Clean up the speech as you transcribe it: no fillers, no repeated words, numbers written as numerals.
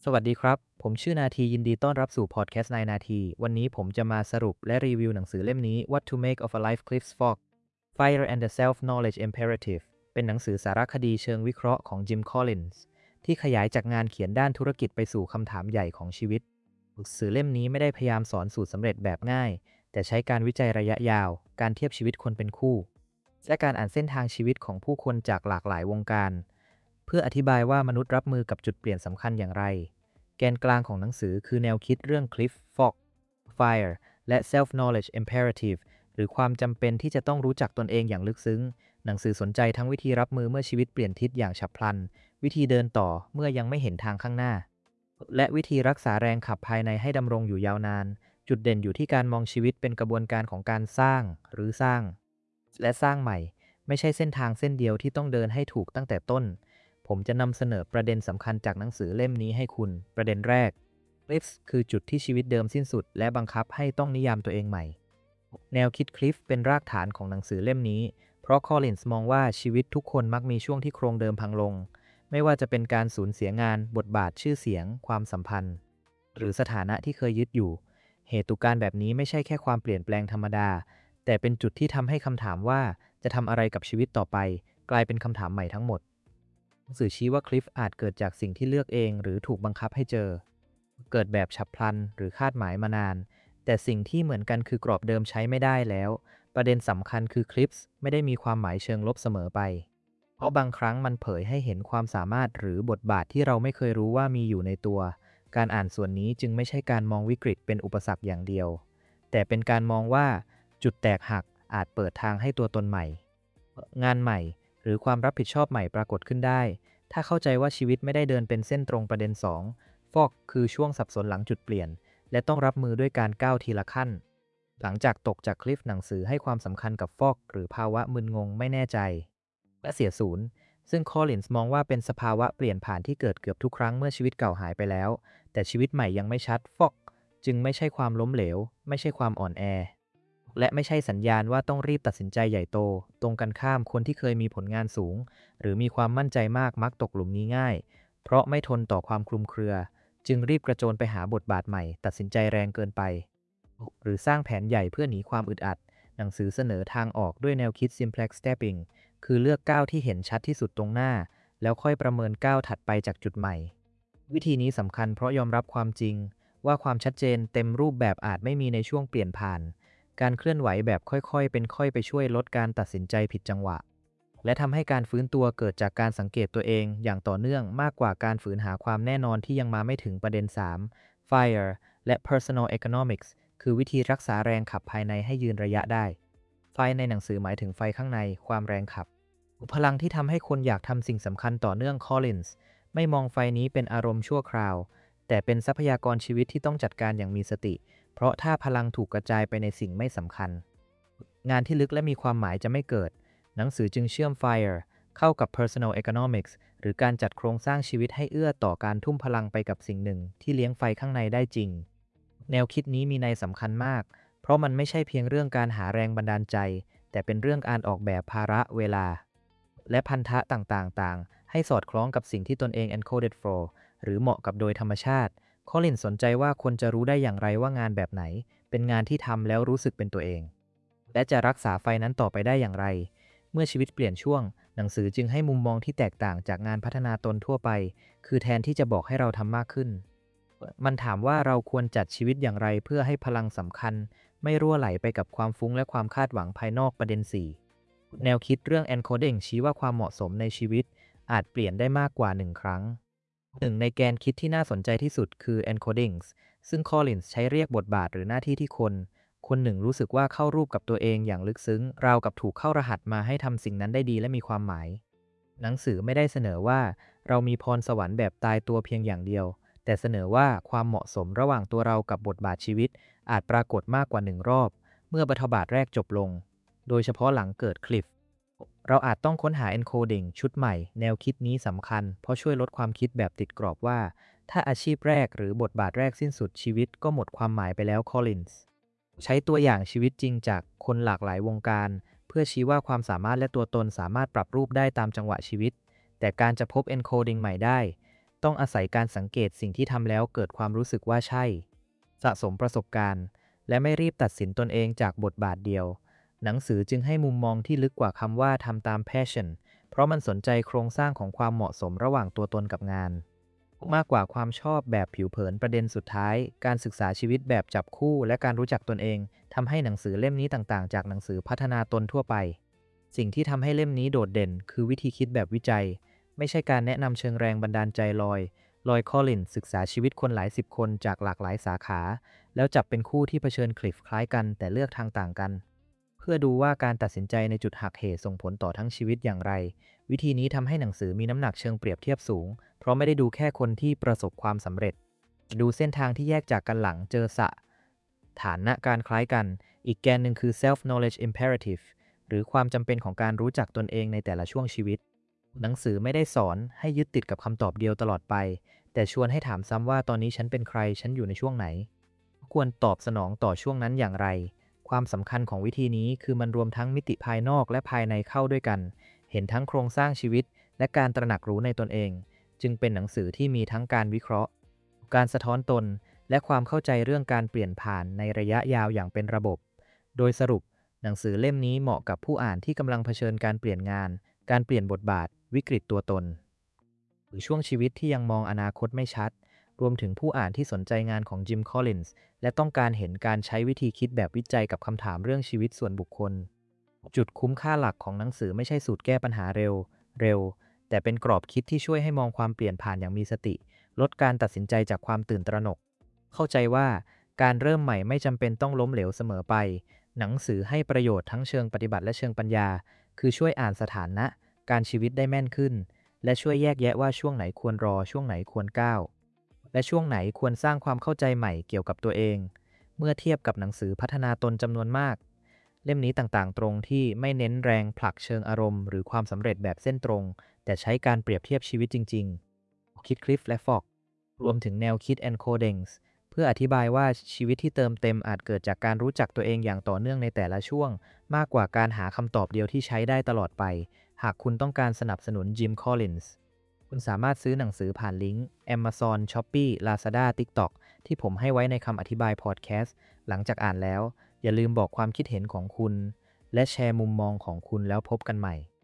สวัสดีครับ ผมชื่อนาทียินดีต้อนรับสู่พอดแคสต์นายนาทีวันนี้ผมจะมาสรุปและรีวิวหนังสือเล่มนี้ What to Make of a Life Cliff Fogg Fire and the Self-Knowledge Imperative เป็นหนังสือสารคดีเชิงวิเคราะห์ของจิมคอลลินส์ที่ขยายจากงานเขียนด้านธุรกิจไปสู่คำถามใหญ่ของชีวิตหนังสือเล่มนี้ไม่ได้พยายามสอนสูตรสำเร็จแบบง่ายแต่ใช้การวิจัยระยะยาวการเทียบชีวิตคนเป็นคู่และการอ่านเส้นทางชีวิตของผู้คนจากหลากหลายวงการเพื่ออธิบายว่ามนุษย์รับมือกับจุดเปลี่ยนสำคัญอย่างไร แกนกลางของหนังสือคือแนวคิดเรื่อง Cliff Fog Fire และ Self-Knowledge Imperative หรือความจำเป็นที่จะต้องรู้จักตนเองอย่างลึกซึ้งหนังสือสนใจทั้งวิธีรับมือเมื่อชีวิตเปลี่ยนทิศอย่างฉับพลันวิธีเดินต่อเมื่อยังไม่เห็นทางข้างหน้าและวิธีรักษาแรงขับภายในให้ดำรงอยู่ยาวนานจุดเด่นอยู่ที่การมองชีวิตเป็นกระบวนการของการสร้างหรือสร้างและสร้างใหม่ไม่ใช่เส้นทางเส้นเดียวที่ต้องเดินให้ถูกตั้งแต่ต้น ผมจะนำเสนอประเด็นสำคัญจากหนังสือเล่มนี้ให้คุณ ประเด็นแรก Cliffs คือจุดที่ชีวิตเดิมสิ้นสุดและบังคับให้ต้องนิยามตัวเองใหม่ แนวคิด Cliff เป็นรากฐานของหนังสือเล่มนี้ เพราะคอลลินส์มองว่าชีวิตทุกคนมักมีช่วงที่โครงเดิมพังลง ไม่ว่าจะเป็นการสูญเสียงาน บทบาทชื่อเสียง ความสัมพันธ์ หรือสถานะที่เคยยึดอยู่ เหตุการณ์แบบนี้ไม่ใช่แค่ความเปลี่ยนแปลงธรรมดา แต่เป็นจุดที่ทำให้คำถามว่าจะทำอะไรกับชีวิตต่อไปกลายเป็นคำถามใหม่ทั้งหมด หนังสือชี้ว่าคลิฟอาจเกิดจากสิ่งที่เลือกเองหรือถูกบังคับให้เจอ เกิดแบบฉับพลันหรือคาดหมายมานาน แต่สิ่งที่เหมือนกันคือกรอบเดิมใช้ไม่ได้แล้ว ประเด็นสำคัญคือคลิปไม่ได้มีความหมายเชิงลบเสมอไป เพราะบางครั้งมันเผยให้เห็นความสามารถหรือบทบาทที่เราไม่เคยรู้ว่ามีอยู่ในตัว การอ่านส่วนนี้จึงไม่ใช่การมองวิกฤตเป็นอุปสรรคอย่างเดียว แต่เป็นการมองว่าจุดแตกหักอาจเปิดทางให้ตัวตนใหม่งานใหม่หรือความรับผิดชอบใหม่ปรากฏขึ้นได้ ถ้าเข้าใจว่าชีวิตไม่ได้เดินเป็นเส้นตรงประเด็น2ฟอกคือช่วงสับสนหลังจุดเปลี่ยนและต้องรับมือด้วยการก้าวทีละขั้นหลังจากตกจากคลิฟหนังสือให้ความสำคัญกับฟอกหรือภาวะมึนงงไม่แน่ใจและเสียศูนย์ซึ่งคอลลินส์มองว่าเป็นสภาวะเปลี่ยนผ่านที่เกิดเกือบทุกครั้งเมื่อชีวิตเก่าหายไปแล้วแต่ชีวิตใหม่ยังไม่ชัดฟอกจึงไม่ใช่ความล้มเหลวไม่ใช่ความอ่อนแอและไม่ใช่สัญญาณว่าต้องรีบตัดสินใจใหญ่โตตรงกันข้ามคนที่เคยมีผลงานสูงหรือมีความมั่นใจมากมักตกหลุมนี้ง่ายเพราะไม่ทนต่อความคลุมเครือจึงรีบกระโจนไปหาบทบาทใหม่ตัดสินใจแรงเกินไปหรือสร้างแผนใหญ่เพื่อหนีความอึดอัดหนังสือเสนอทางออกด้วยแนวคิด Simplex Stepping คือเลือกก้าวที่เห็นชัดที่สุดตรงหน้าแล้วค่อยประเมินก้าวถัดไปจากจุดใหม่วิธีนี้สำคัญเพราะยอมรับความจริงว่าความชัดเจนเต็มรูปแบบอาจไม่มีในช่วงเปลี่ยนผ่านการเคลื่อนไหวแบบค่อยๆเป็นค่อยไปช่วยลดการตัดสินใจผิดจังหวะและทำให้การฟื้นตัวเกิดจากการสังเกตตัวเองอย่างต่อเนื่องมากกว่าการฝืนหาความแน่นอนที่ยังมาไม่ถึงประเด็น3 Fire และ Personal Economics คือวิธีรักษาแรงขับภายในให้ยืนระยะได้ไฟในหนังสือหมายถึงไฟข้างในความแรงขับพลังที่ทำให้คนอยากทำสิ่งสำคัญต่อเนื่องคอลลินส์ไม่มองไฟนี้เป็นอารมณ์ชั่วคราวแต่เป็นทรัพยากรชีวิตที่ต้องจัดการอย่างมีสติเพราะถ้าพลังถูกกระจายไปในสิ่งไม่สำคัญงานที่ลึกและมีความหมายจะไม่เกิดหนังสือจึงเชื่อม Fire เข้ากับ Personal Economics หรือการจัดโครงสร้างชีวิตให้เอื้อต่อการทุ่มพลังไปกับสิ่งหนึ่งที่เลี้ยงไฟข้างในได้จริงแนวคิดนี้มีนัยสำคัญมากเพราะมันไม่ใช่เพียงเรื่องการหาแรงบันดาลใจแต่เป็นเรื่องการออกแบบภาระเวลาและพันธะต่างๆให้สอดคล้องกับสิ่งที่ตนเอง encoded for หรือเหมาะกับโดยธรรมชาติคอลลินสนใจว่าคนจะรู้ได้อย่างไรว่างานแบบไหนเป็นงานที่ทำแล้วรู้สึกเป็นตัวเองและจะรักษาไฟนั้นต่อไปได้อย่างไรเมื่อชีวิตเปลี่ยนช่วงหนังสือจึงให้มุมมองที่แตกต่างจากงานพัฒนาตนทั่วไปคือแทนที่จะบอกให้เราทำมากขึ้นมันถามว่าเราควรจัดชีวิตอย่างไรเพื่อให้พลังสำคัญไม่รั่วไหลไปกับความฟุ้งและความคาดหวังภายนอกประเด็น4แนวคิดเรื่อง encoding ชี้ว่าความเหมาะสมในชีวิตอาจเปลี่ยนได้มากกว่า1ครั้งหนึ่งในแกนคิดที่น่าสนใจที่สุดคือ encodings ซึ่ง Collins ใช้เรียกบทบาทหรือหน้าที่ที่คนหนึ่งรู้สึกว่าเข้ารูปกับตัวเองอย่างลึกซึ้งราวกับถูกเข้ารหัสมาให้ทำสิ่งนั้นได้ดีและมีความหมายหนังสือไม่ได้เสนอว่าเรามีพรสวรรค์แบบตายตัวเพียงอย่างเดียวแต่เสนอว่าความเหมาะสมระหว่างตัวเรากับบทบาทชีวิตอาจปรากฏมากกว่า1รอบเมื่อบทบาทแรกจบลงโดยเฉพาะหลังเกิดคลิฟเราอาจต้องค้นหา encoding ชุดใหม่แนวคิดนี้สำคัญเพราะช่วยลดความคิดแบบติดกรอบว่าถ้าอาชีพแรกหรือบทบาทแรกสิ้นสุดชีวิตก็หมดความหมายไปแล้วคอลลินส์ใช้ตัวอย่างชีวิตจริงจากคนหลากหลายวงการเพื่อชี้ว่าความสามารถและตัวตนสามารถปรับรูปได้ตามจังหวะชีวิตแต่การจะพบ encoding ใหม่ได้ต้องอาศัยการสังเกตสิ่งที่ทำแล้วเกิดความรู้สึกว่าใช่สะสมประสบการณ์และไม่รีบตัดสินตนเองจากบทบาทเดียวหนังสือจึงให้มุมมองที่ลึกกว่าคำว่าทำตาม passion เพราะมันสนใจโครงสร้างของความเหมาะสมระหว่างตัวตนกับงานมากกว่าความชอบแบบผิวเผินประเด็นสุดท้ายการศึกษาชีวิตแบบจับคู่และการรู้จักตนเองทำให้หนังสือเล่มนี้ต่างๆจากหนังสือพัฒนาตนทั่วไปสิ่งที่ทำให้เล่มนี้โดดเด่นคือวิธีคิดแบบวิจัยไม่ใช่การแนะนำเชิงแรงบันดาลใจลอยคอลลินศึกษาชีวิตคนหลายสิบคนจากหลากหลายสาขาแล้วจับเป็นคู่ที่เผชิญคลิฟคล้ายกันแต่เลือกทางต่างกันเพื่อดูว่าการตัดสินใจในจุดหักเหส่งผลต่อทั้งชีวิตอย่างไรวิธีนี้ทำให้หนังสือมีน้ำหนักเชิงเปรียบเทียบสูงเพราะไม่ได้ดูแค่คนที่ประสบความสำเร็จดูเส้นทางที่แยกจากกันหลังเจอฐานะการคล้ายกันอีกแกนหนึ่งคือ self knowledge imperative หรือความจำเป็นของการรู้จักตนเองในแต่ละช่วงชีวิตหนังสือไม่ได้สอนให้ยึดติดกับคำตอบเดียวตลอดไปแต่ชวนให้ถามซ้ำว่าตอนนี้ฉันเป็นใครฉันอยู่ในช่วงไหนควรตอบสนองต่อช่วงนั้นอย่างไรความสำคัญของวิธีนี้คือมันรวมทั้งมิติภายนอกและภายในเข้าด้วยกันเห็นทั้งโครงสร้างชีวิตและการตระหนักรู้ในตนเองจึงเป็นหนังสือที่มีทั้งการวิเคราะห์การสะท้อนตนและความเข้าใจเรื่องการเปลี่ยนผ่านในระยะยาวอย่างเป็นระบบโดยสรุปหนังสือเล่มนี้เหมาะกับผู้อ่านที่กำลังเผชิญการเปลี่ยนงานการเปลี่ยนบทบาทวิกฤตตัวตนหรือช่วงชีวิตที่ยังมองอนาคตไม่ชัดรวมถึงผู้อ่านที่สนใจงานของจิมคอลลินส์และต้องการเห็นการใช้วิธีคิดแบบวิจัยกับคำถามเรื่องชีวิตส่วนบุคคลจุดคุ้มค่าหลักของหนังสือไม่ใช่สูตรแก้ปัญหาเร็วแต่เป็นกรอบคิดที่ช่วยให้มองความเปลี่ยนผ่านอย่างมีสติลดการตัดสินใจจากความตื่นตระหนกเข้าใจว่าการเริ่มใหม่ไม่จำเป็นต้องล้มเหลวเสมอไปหนังสือให้ประโยชน์ทั้งเชิงปฏิบัติและเชิงปัญญาคือช่วยอ่านสถานะการชีวิตได้แม่นขึ้นและช่วยแยกแยะว่าช่วงไหนควรรอช่วงไหนควรก้าวและช่วงไหนควรสร้างความเข้าใจใหม่เกี่ยวกับตัวเองเมื่อเทียบกับหนังสือพัฒนาตนจำนวนมากเล่มนี้ต่างๆตรงที่ไม่เน้นแรงผลักเชิงอารมณ์หรือความสำเร็จแบบเส้นตรงแต่ใช้การเปรียบเทียบชีวิตจริงๆคิดคลิฟและฟอกรวมถึงแนวคิด encodings เพื่ออธิบายว่าชีวิตที่เติมเต็มอาจเกิดจากการรู้จักตัวเองอย่างต่อเนื่องในแต่ละช่วงมากกว่าการหาคำตอบเดียวที่ใช้ได้ตลอดไปหากคุณต้องการสนับสนุนจิมคอลลินส์คุณสามารถซื้อหนังสือผ่านลิงก์ Amazon, Shopee, Lazada, TikTok ที่ผมให้ไว้ในคำอธิบายพอดแคสต์หลังจากอ่านแล้วอย่าลืมบอกความคิดเห็นของคุณและแชร์มุมมองของคุณแล้วพบกันใหม่